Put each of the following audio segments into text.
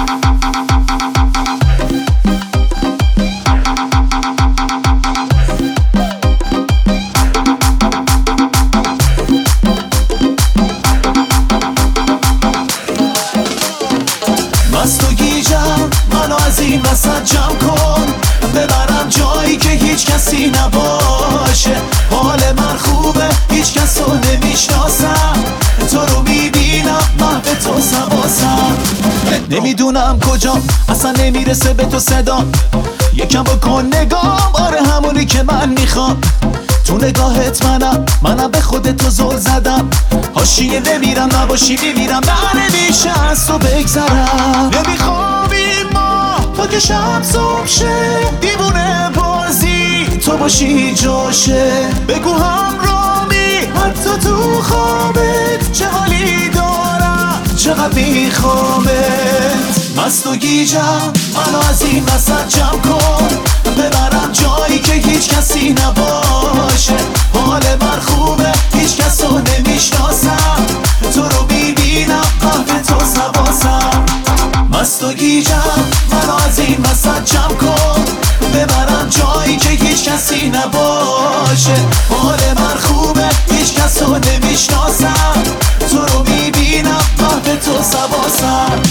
مست و گیجم، منو از این وسط جمع کن، ببرم جایی که هیچ کسی نباشه. حال من خوبه، هیچ کس رو نمیشناسم، تو رو میبینم محو تو سواسم. نمیدونم کجا، اصلا نمیرسه به تو صدا. یکم بکن نگام، آره همونی که من میخوام. تو نگاهت منم به خودت تو زل زدم. حاشیه نمیرم، نباشی میمیرم، نه نمیشه از تو بگذرم. نمیخوابیم ما تا که شب صبح شه، دیوونه بازی تو باشی جاشه. بگو همرامی حتی تو خوابت، چه حالی دارم چقدر میخوامت. مست و گیجم، منو از این وسط جمع کن، ببرم جایی که هیچ کسی نباشه. حال من خوبه، هیچ کس رو نمیشناسم، تو رو میبینم قهوه تو سواسم. مست و گیجم، منو از این وسط جمع کن، ببرم جایی که هیچ کسی نباشه. حال من خوبه، هیچ کس رو نمیشناسم، تو رو میبینم قهوه تو سواسم.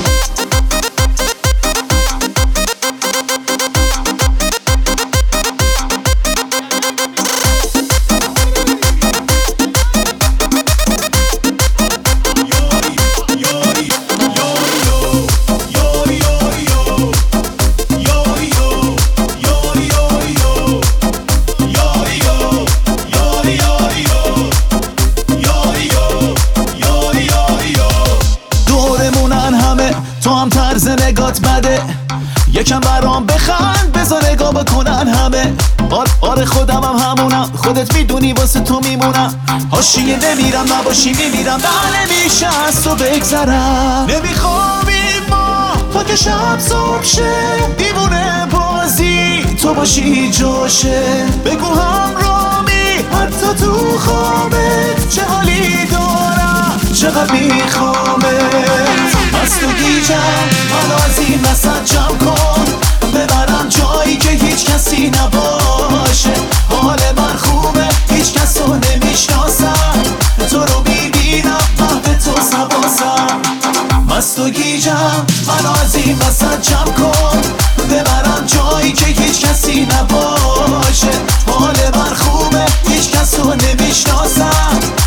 تو هم طرز نگات بده، یکم برام بخند، بذار نگاه بکنن همه. آره خودم هم همونم، خودت میدونی واسه تو میمونم. حاشیه نمیرم، نباشی میمیرم، نه نمیشه از تو بگذرم. نمیخوابیم ما تا که شب صبح شه، دیوونه بازی تو باشی جاشه. بگو همرامی حتی تو خوابت، چه حالی دارم چقدر میخوامت. مست و گیجم، منو از این وسط جمع کن، ببرم جایی که هیچ کسی نباشه. حال من خوبه، هیچ کس رو نمیشناسم، تو رو میبینم قهوه تو سواسم. مست و گیجم، منو از این وسط جمع کن، ببرم جایی که هیچ کسی نباشه. حال من خوبه، هیچ کس رو نمیشناسم،